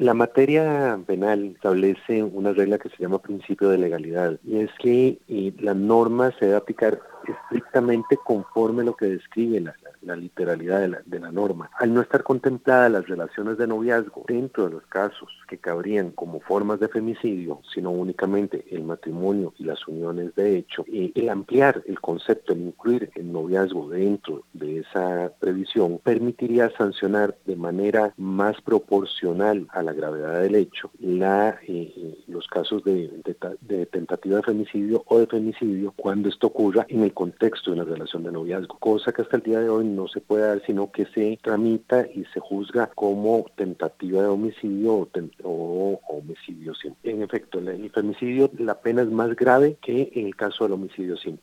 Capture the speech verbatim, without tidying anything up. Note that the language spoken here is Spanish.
La materia penal establece una regla que se llama principio de legalidad, y es que eh, la norma se debe aplicar estrictamente conforme lo que describe la, la, la literalidad de la, de la norma. Al no estar contempladas las relaciones de noviazgo dentro de los casos que cabrían como formas de femicidio, sino únicamente el matrimonio y las uniones de hecho, eh, el ampliar el concepto, el incluir el noviazgo dentro de esa previsión, permitiría sancionar de manera más proporcional a la gravedad del hecho la, eh, los casos de, de, de tentativa de femicidio o de femicidio cuando esto ocurra en el contexto de una relación de noviazgo, cosa que hasta el día de hoy no se puede dar, sino que se tramita y se juzga como tentativa de homicidio o, ten, o homicidio simple. En efecto, el femicidio, la pena es más grave que en el caso del homicidio simple.